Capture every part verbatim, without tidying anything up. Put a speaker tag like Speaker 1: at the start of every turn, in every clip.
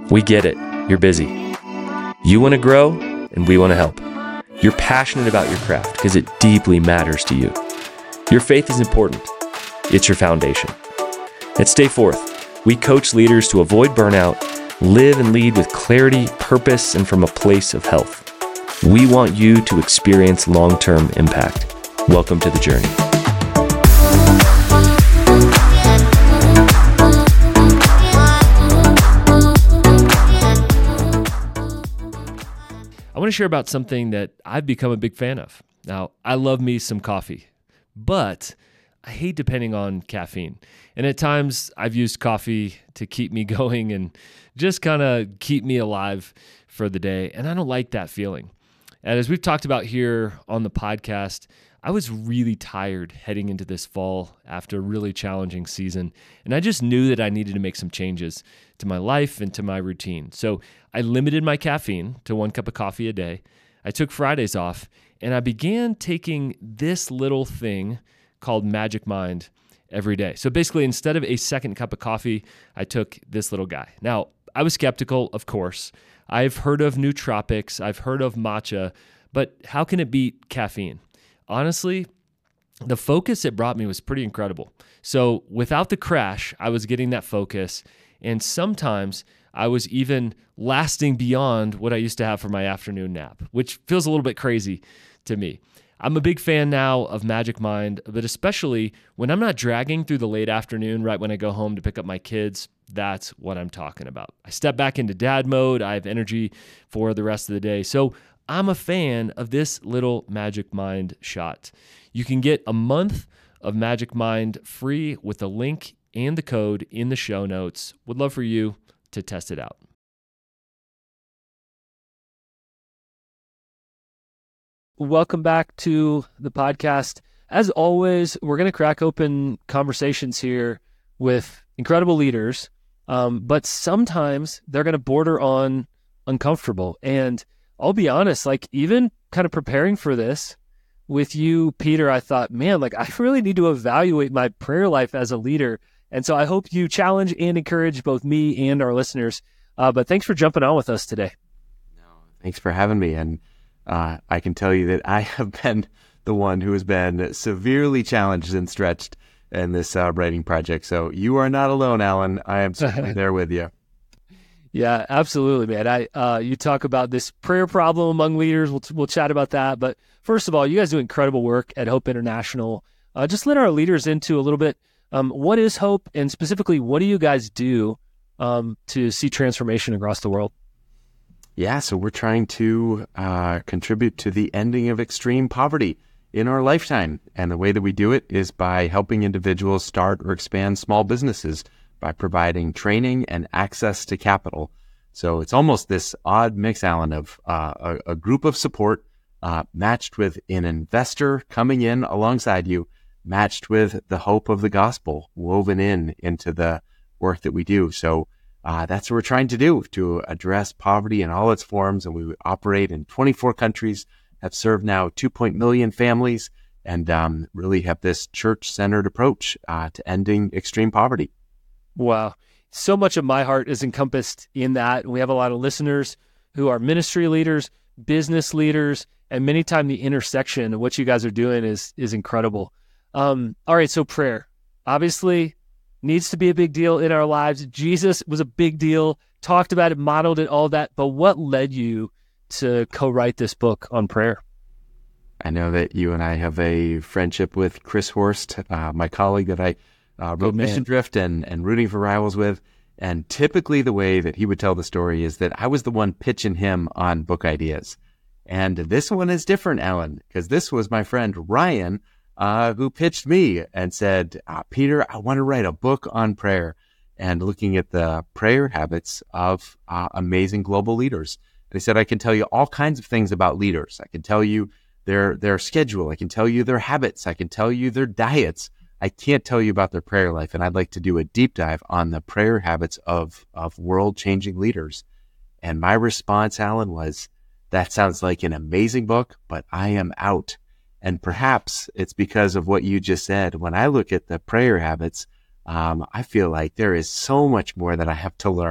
Speaker 1: We get it. You're busy. You want to grow, and we want to help. You're passionate about your craft because it deeply matters to you. Your faith is important. It's your foundation. At Stay Forth, we coach leaders to avoid burnout, live and lead with clarity, purpose, and from a place of health. We want you to experience long-term impact. Welcome to the journey. I want to share about something that I've become a big fan of. Now, I love me some coffee, but I hate depending on caffeine. And at times, I've used coffee to keep me going and just kind of keep me alive for the day. And I don't like that feeling. And as we've talked about here on the podcast, I was really tired heading into this fall after a really challenging season. And I just knew that I needed to make some changes to my life and to my routine. So I limited my caffeine to one cup of coffee a day. I took Fridays off, and I began taking this little thing called Magic Mind every day. So basically, instead of a second cup of coffee, I took this little guy. Now, I was skeptical, of course. I've heard of nootropics, I've heard of matcha, but how can it beat caffeine? Honestly, the focus it brought me was pretty incredible. So without the crash, I was getting that focus, and sometimes I was even lasting beyond what I used to have for my afternoon nap, which feels a little bit crazy to me. I'm a big fan now of Magic Mind, but especially when I'm not dragging through the late afternoon right when I go home to pick up my kids. That's what I'm talking about. I step back into dad mode. I have energy for the rest of the day. So I'm a fan of this little Magic Mind shot. You can get a month of Magic Mind free with the link and the code in the show notes. Would love for you to test it out. Welcome back to the podcast. As always, we're going to crack open conversations here with incredible leaders, um, but sometimes they're going to border on uncomfortable. And I'll be honest, like even kind of preparing for this with you, Peter, I thought, man, like I really need to evaluate my prayer life as a leader. And so I hope you challenge and encourage both me and our listeners. Uh, but thanks for jumping on with us today.
Speaker 2: No, thanks for having me. And uh, I can tell you that I have been the one who has been severely challenged and stretched in this uh, writing project. So you are not alone, Alan. I am certainly there with you.
Speaker 3: Yeah, absolutely, man. I uh, you talk about this prayer problem among leaders. We'll we'll chat about that. But first of all, you guys do incredible work at Hope International. Uh, just let our leaders into a little bit. Um, what is Hope, and specifically, what do you guys do um, to see transformation across the world?
Speaker 2: Yeah, so we're trying to uh, contribute to the ending of extreme poverty in our lifetime, and the way that we do it is by helping individuals start or expand small businesses, by providing training and access to capital. So it's almost this odd mix, Alan, of uh, a, a group of support uh, matched with an investor coming in alongside you, matched with the hope of the gospel woven in into the work that we do. So uh, that's what we're trying to do, to address poverty in all its forms. And we operate in twenty-four countries, have served now two point million families, and um, really have this church-centered approach uh, to ending extreme poverty.
Speaker 3: Wow. So much of my heart is encompassed in that. We have a lot of listeners who are ministry leaders, business leaders, and many times the intersection of what you guys are doing is is incredible. Um, all right, so prayer obviously needs to be a big deal in our lives. Jesus was a big deal, talked about it, modeled it, all that. But what led you to co-write this book on prayer?
Speaker 2: I know that you and I have a friendship with Chris Horst, uh, my colleague that I Uh, wrote Mission Drift and, and Rooting for Rivals with. And typically the way that he would tell the story is that I was the one pitching him on book ideas. And this one is different, Alan, because this was my friend Ryan uh, who pitched me and said, uh, Peter, I want to write a book on prayer, and looking at the prayer habits of uh, amazing global leaders. And he said, I can tell you all kinds of things about leaders. I can tell you their their schedule. I can tell you their habits. I can tell you their diets. I can't tell you about their prayer life, and I'd like to do a deep dive on the prayer habits of, of world-changing leaders. And my response, Alan, was, that sounds like an amazing book, but I am out. And perhaps it's because of what you just said. When I look at the prayer habits, um, I feel like there is so much more that I have to learn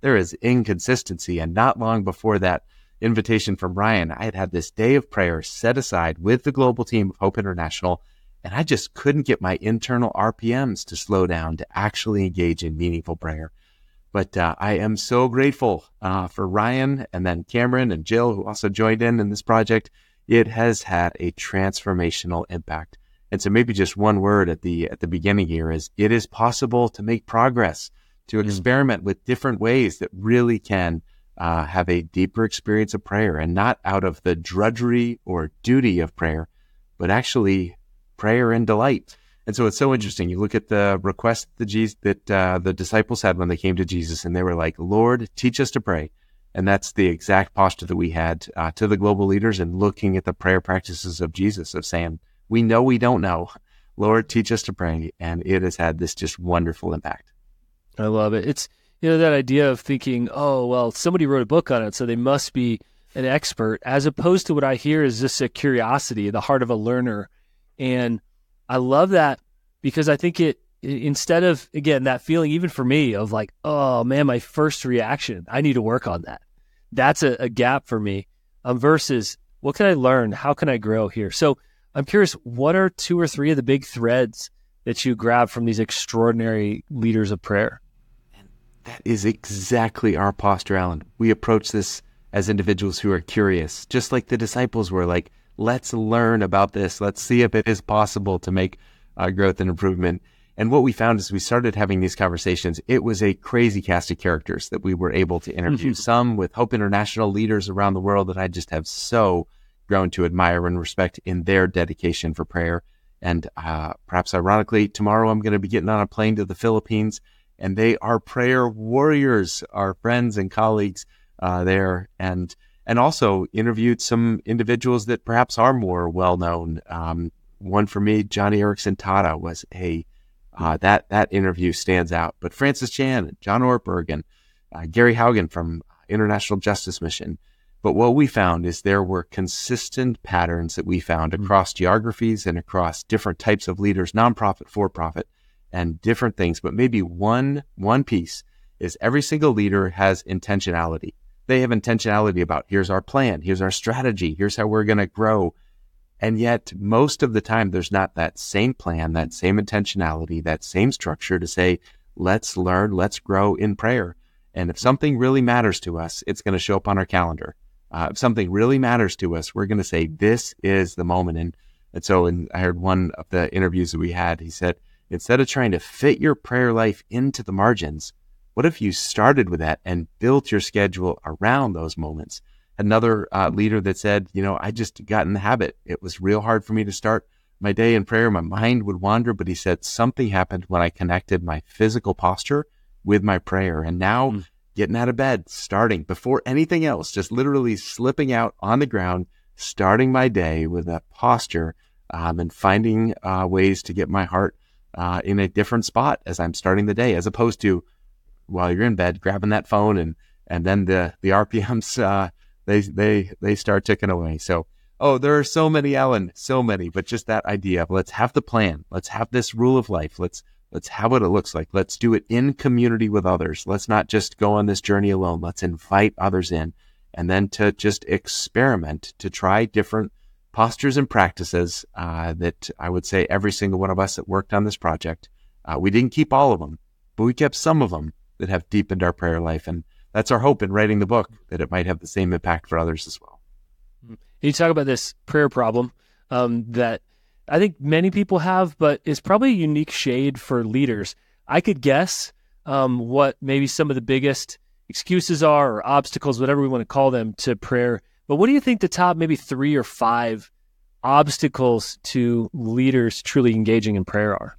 Speaker 2: there is inconsistency. And not long before that invitation from Ryan, I had had this day of prayer set aside with the global team of Hope International, and I just couldn't get my internal R P Ms to slow down to actually engage in meaningful prayer. But uh, I am so grateful uh, for Ryan and then Cameron and Jill, who also joined in in this project. It has had a transformational impact. And so maybe just one word at the at the beginning here is it is possible to make progress, to experiment with different ways that really can uh, have a deeper experience of prayer, and not out of the drudgery or duty of prayer, but actually prayer and delight. And so it's so interesting. You look at the request that, Jesus, that uh, the disciples had when they came to Jesus, and they were like, Lord, teach us to pray. And that's the exact posture that we had uh, to the global leaders, and looking at the prayer practices of Jesus, of saying, we know we don't know. Lord, teach us to pray. And it has had this just wonderful impact.
Speaker 3: I love it. It's, you know, that idea of thinking, oh, well, somebody wrote a book on it, so they must be an expert, as opposed to what I hear is just a curiosity, the heart of a learner. And I love that, because I think it, instead of, again, that feeling, even for me, of like, oh man, my first reaction, I need to work on that. That's a, a gap for me, um, versus what can I learn? How can I grow here? So I'm curious, what are two or three of the big threads that you grab from these extraordinary leaders of prayer?
Speaker 2: And that is exactly our posture, Alan. We approach this as individuals who are curious, just like the disciples were like, let's learn about this. Let's see if it is possible to make uh, growth and improvement. And what we found as we started having these conversations, it was a crazy cast of characters that we were able to interview. Mm-hmm. Some with Hope International leaders around the world that I just have so grown to admire and respect in their dedication for prayer. And uh, perhaps ironically, tomorrow I'm going to be getting on a plane to the Philippines, and they are prayer warriors, our friends and colleagues uh, there. And And also interviewed some individuals that perhaps are more well-known. Um, one for me, Johnny Erickson Tata, was a, uh, that that interview stands out. But Francis Chan, and John Ortberg, and uh, Gary Haugen from International Justice Mission. But what we found is there were consistent patterns that we found across geographies and across different types of leaders, nonprofit, for-profit, and different things. But maybe one one piece is every single leader has intentionality. They have intentionality about, here's our plan, here's our strategy, here's how we're going to grow. And yet most of the time, there's not that same plan, that same intentionality, that same structure to say, let's learn, let's grow in prayer. And if something really matters to us, it's going to show up on our calendar. Uh, if something really matters to us, we're going to say, this is the moment. And, and so and I heard one of the interviews that we had, he said, instead of trying to fit your prayer life into the margins, what if you started with that and built your schedule around those moments? Another uh, leader that said, you know, I just got in the habit. It was real hard for me to start my day in prayer. My mind would wander, but he said something happened when I connected my physical posture with my prayer. And now mm. getting out of bed, starting before anything else, just literally slipping out on the ground, starting my day with that posture, um, and finding uh, ways to get my heart uh, in a different spot as I'm starting the day, as opposed to while you're in bed, grabbing that phone, and and then the the R P Ms uh, they they they start ticking away. So oh, there are so many, Alan, so many. But just that idea of let's have the plan, let's have this rule of life, let's let's have what it looks like. Let's do it in community with others. Let's not just go on this journey alone. Let's invite others in, and then to just experiment, to try different postures and practices uh, that I would say every single one of us that worked on this project, uh, we didn't keep all of them, but we kept some of them that have deepened our prayer life. And that's our hope in writing the book, that it might have the same impact for others as well.
Speaker 3: You talk about this prayer problem um, that I think many people have, but it's probably a unique shade for leaders. I could guess um, what maybe some of the biggest excuses are, or obstacles, whatever we want to call them, to prayer. But what do you think the top maybe three or five obstacles to leaders truly engaging in prayer are?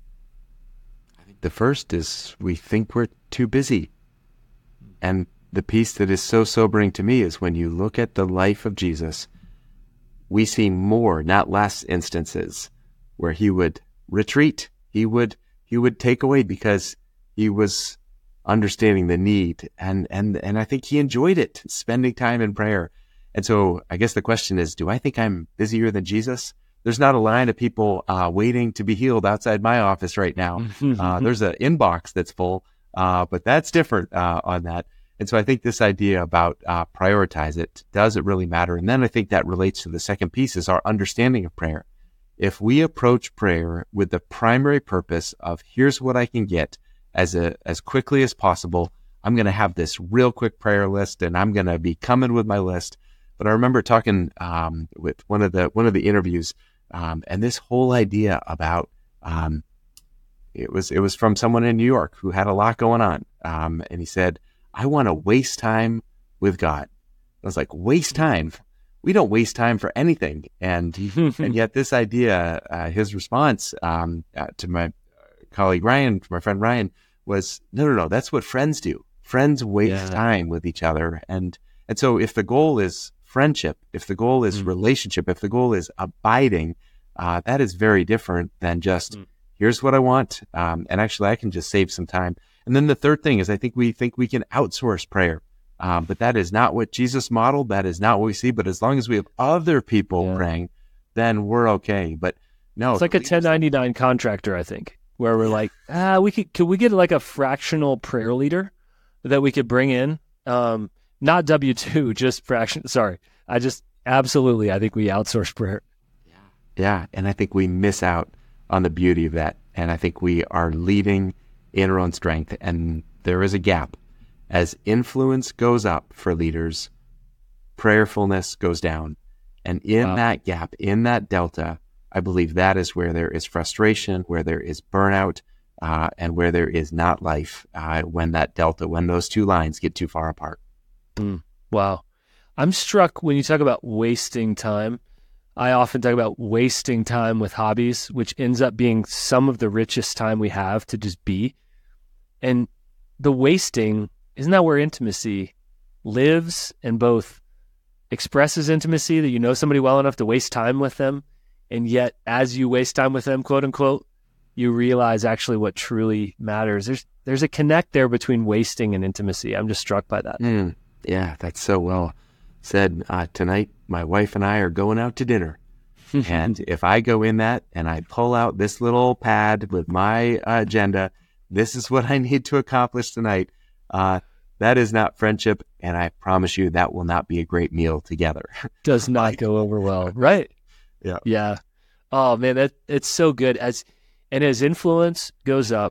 Speaker 2: The first is we think we're too busy. And the piece that is so sobering to me is when you look at the life of Jesus, we see more, not less, instances where he would retreat. He would he would take away because he was understanding the need. And, and, and I think he enjoyed it, spending time in prayer. And so I guess the question is, do I think I'm busier than Jesus? There's not a line of people uh, waiting to be healed outside my office right now. Uh, there's an inbox that's full, uh, but that's different uh, on that. And so I think this idea about uh, prioritize it, does it really matter? And then I think that relates to the second piece is our understanding of prayer. If we approach prayer with the primary purpose of here's what I can get as a, as quickly as possible, I'm going to have this real quick prayer list and I'm going to be coming with my list. But I remember talking um, with one of the one of the interviews, um, and this whole idea about um, it was it was from someone in New York who had a lot going on, um, and he said, "I want to waste time with God." I was like, "Waste time? We don't waste time for anything." And and yet this idea, uh, his response um, uh, to my colleague Ryan, to my friend Ryan, was, "No, no, no. That's what friends do. Friends waste
Speaker 1: Yeah.
Speaker 2: time with each other." And and so if the goal is friendship, if the goal is
Speaker 1: Mm.
Speaker 2: relationship, if the goal is abiding, uh, that is very different than just,
Speaker 1: Mm.
Speaker 2: here's what I want. Um, and actually, I can just save some time. And then the third thing is I think we think we can outsource prayer. Um, but that is not what Jesus modeled. That is not what we see. But as long as we have other people
Speaker 1: Yeah.
Speaker 2: praying, then we're okay. But no,
Speaker 3: It's like a
Speaker 2: the
Speaker 3: ten
Speaker 2: leaders-
Speaker 3: ninety-nine contractor, I think, where we're like, ah, we could, could we get like a fractional prayer leader that we could bring in? Um, not W two, just fraction. Sorry. I just absolutely, I think we outsource prayer.
Speaker 2: Yeah, and I think we miss out on the beauty of that. And I think we are leading in our own strength. And there is a gap. As influence goes up for leaders, prayerfulness goes down. And in
Speaker 1: Wow.
Speaker 2: that gap, in that delta, I believe that is where there is frustration, where there is burnout, uh, and where there is not life, uh, when that delta, when those two lines get too far apart.
Speaker 3: Wow. I'm struck when you talk about wasting time. I often talk about wasting time with hobbies, which ends up being some of the richest time we have to just be. And the wasting, isn't that where intimacy lives and both expresses intimacy, that you know somebody well enough to waste time with them, and yet as you waste time with them, quote unquote, you realize actually what truly matters. There's there's a connect there between wasting and intimacy. I'm just struck by that.
Speaker 2: Mm, yeah, that's so well said. Uh, tonight, my wife and I are going out to dinner. And if I go in that and I pull out this little pad with my uh, agenda, this is what I need to accomplish tonight. Uh, that is not friendship. And I promise you that will not be a great meal together.
Speaker 3: Does not go over well, right?
Speaker 2: Yeah.
Speaker 3: Yeah. Oh man, that it's so good. As and as influence goes up,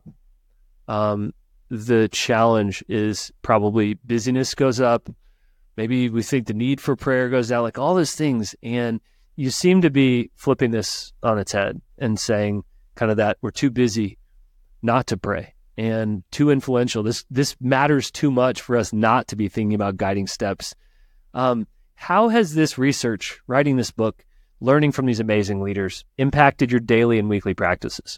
Speaker 3: um, the challenge is probably busyness goes up. Maybe we think the need for prayer goes down, like all those things. And you seem to be flipping this on its head and saying kind of that we're too busy not to pray and too influential. This this matters too much for us not to be thinking about guiding steps. Um, how has this research, writing this book, learning from these amazing leaders, impacted your daily and weekly practices?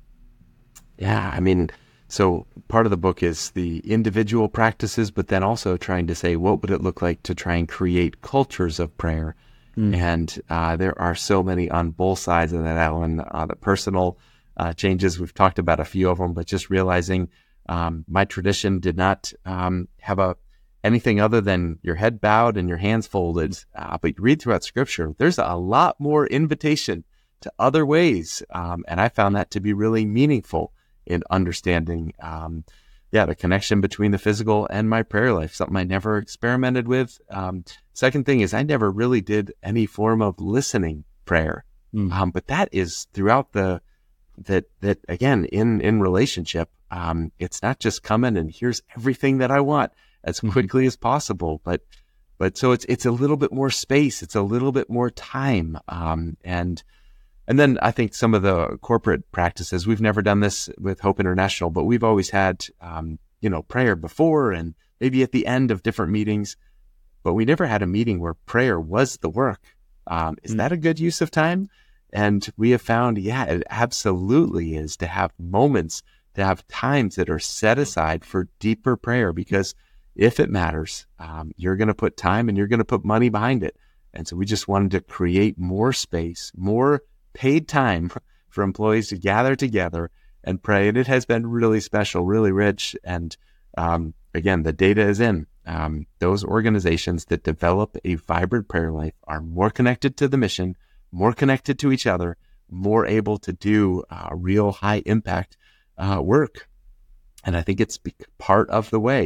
Speaker 2: Yeah, I mean, so part of the book is the individual practices, but then also trying to say, what would it look like to try and create cultures of prayer? Mm. And uh, there are so many on both sides of that, Alan. Uh, the personal uh, changes, we've talked about a few of them, but just realizing um, my tradition did not um, have a anything other than your head bowed and your hands folded. Uh, but you read throughout Scripture, there's a lot more invitation to other ways. Um, and I found that to be really meaningful in understanding, um, yeah, the connection between the physical and my prayer life, something I never experimented with. Um, second thing is I never really did any form of listening prayer. Mm. Um, but that is throughout the, that, that again, in, in relationship, um, it's not just coming and here's everything that I want as quickly mm-hmm. as possible, but, but so it's, it's a little bit more space. It's a little bit more time. Um, and, And then I think some of the corporate practices, we've never done this with Hope International, but we've always had, um, you know, prayer before and maybe at the end of different meetings, but we never had a meeting where prayer was the work. Um, is mm. that a good use of time? And we have found, yeah, it absolutely is, to have moments, to have times that are set aside for deeper prayer, because if it matters, um, you're going to put time and you're going to put money behind it. And so we just wanted to create more space, more paid time for employees to gather together and pray. And it has been really special, really rich. And um, again, the data is in. Um, those organizations that develop a vibrant prayer life are more connected to the mission, more connected to each other, more able to do uh, real high impact uh, work. And I think it's part of the way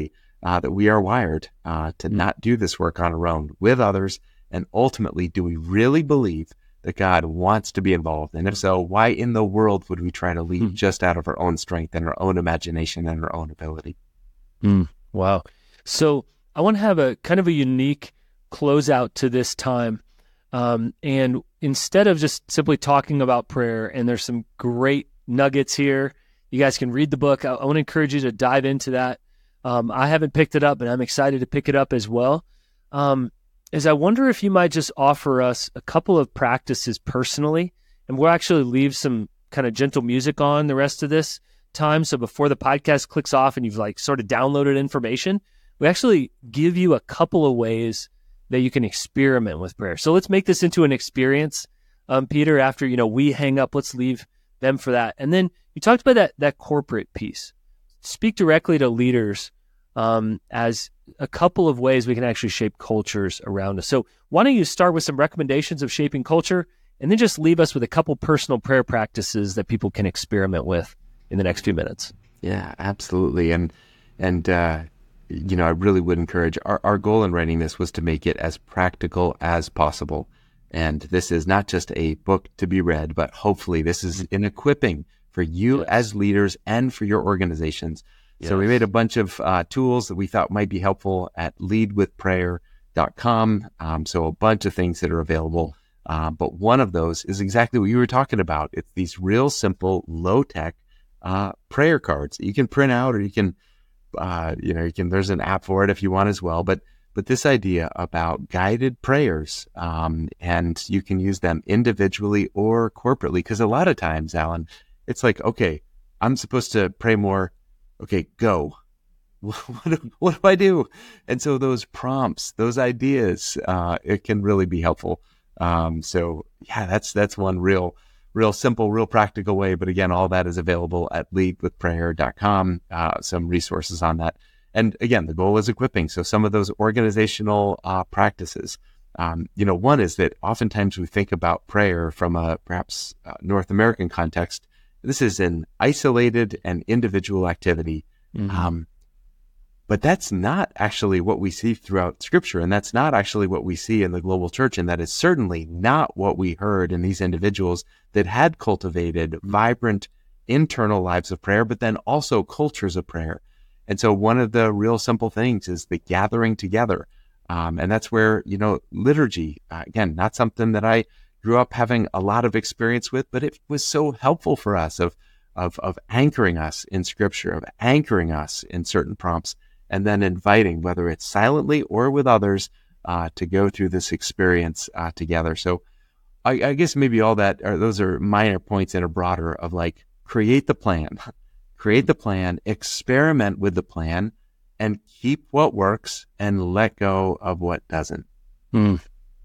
Speaker 2: uh, that we are wired uh, to not do this work on our own with others? And ultimately, do we really believe that God wants to be involved? And if so, why in the world would we try to lead mm. just out of our own strength and our own imagination and our own ability?
Speaker 3: Mm. Wow. So I want to have a kind of a unique closeout to this time. Um, and instead of just simply talking about prayer, and there's some great nuggets here, you guys can read the book. I, I want to encourage you to dive into that. Um, I haven't picked it up, and I'm excited to pick it up as well. Um, is I wonder if you might just offer us a couple of practices personally, and we'll actually leave some kind of gentle music on the rest of this time. So before the podcast clicks off and you've like sort of downloaded information, we actually give you a couple of ways that you can experiment with prayer. So let's make this into an experience. Um, Peter, after, you know, we hang up, let's leave them for that. And then you talked about that, that corporate piece. Speak directly to leaders um, as a couple of ways we can actually shape cultures around us. So why don't you start with some recommendations of shaping culture, and then just leave us with a couple personal prayer practices that people can experiment with in the next few minutes.
Speaker 2: Yeah, absolutely. And, and, uh, you know, I really would encourage, our, our goal in writing this was to make it as practical as possible. And this is not just a book to be read, but hopefully this is an equipping for you yes. as leaders and for your organizations. Yes. So we made a bunch of uh, tools that we thought might be helpful at lead with prayer dot com. Um, so a bunch of things that are available. Uh, but one of those is exactly what you were talking about. It's these real simple, low-tech uh, prayer cards that you can print out, or you can Uh, you know, you can, there's an app for it if you want as well, but, but this idea about guided prayers, um, and you can use them individually or corporately. Cause a lot of times, Alan, it's like, okay, I'm supposed to pray more. Okay, go. What do, what do I do? And so those prompts, those ideas, uh, it can really be helpful. Um, so yeah, that's, that's one real, real simple, real practical way. But again, all that is available at lead with prayer dot com, uh, some resources on that. And again, the goal is equipping. So some of those organizational uh, practices, um, you know, one is that oftentimes we think about prayer from a perhaps uh, North American context. This is an isolated and individual activity. Mm-hmm. Um, but that's not actually what we see throughout Scripture. And that's not actually what we see in the global church. And that is certainly not what we heard in these individuals that had cultivated vibrant internal lives of prayer, but then also cultures of prayer. And so one of the real simple things is the gathering together. Um, and that's where, you know, liturgy, uh, again, not something that I grew up having a lot of experience with, but it was so helpful for us of, of, of anchoring us in Scripture, of anchoring us in certain prompts, and then inviting, whether it's silently or with others, uh, to go through this experience uh, together. So I, I guess maybe all that, are, those are minor points in a broader of like, create the plan, create the plan, experiment with the plan, and keep what works and let go of what doesn't.
Speaker 3: Mm.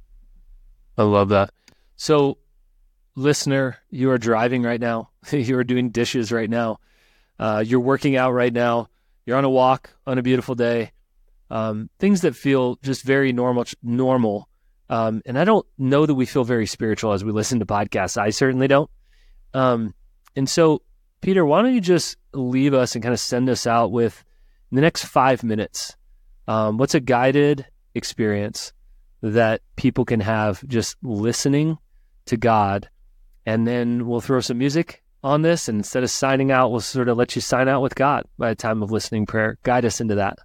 Speaker 3: I love that. So listener, you are driving right now. You are doing dishes right now. Uh, you're working out right now. You're on a walk on a beautiful day. Um, things that feel just very normal, normal. Um, and I don't know that we feel very spiritual as we listen to podcasts. I certainly don't. Um, and so, Peter, why don't you just leave us and kind of send us out with, in the next five minutes, um, what's a guided experience that people can have just listening to God? And then we'll throw some music on this, and instead of signing out, we'll sort of let you sign out with God by the time of listening prayer. Guide us into that.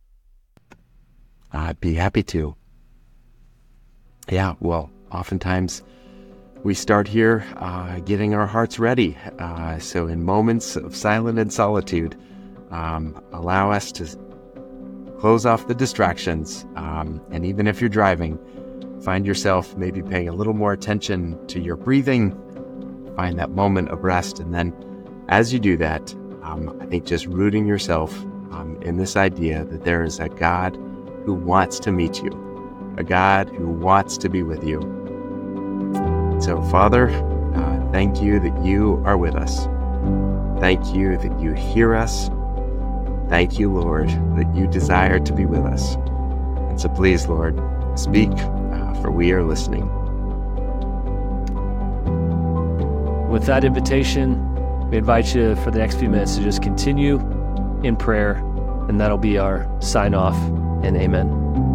Speaker 2: I'd be happy to. Yeah, well, oftentimes we start here uh, getting our hearts ready. Uh, so in moments of silence and solitude, um, allow us to close off the distractions. Um, and even if you're driving, find yourself maybe paying a little more attention to your breathing. Find that moment of rest. And then as you do that, um, I think just rooting yourself um, in this idea that there is a God who wants to meet you, a God who wants to be with you. So, Father, uh, thank you that you are with us. Thank you that you hear us. Thank you, Lord, that you desire to be with us. And so please, Lord, speak, uh, for we are listening.
Speaker 3: With that invitation, we invite you for the next few minutes to just continue in prayer And that'll be our sign off and amen.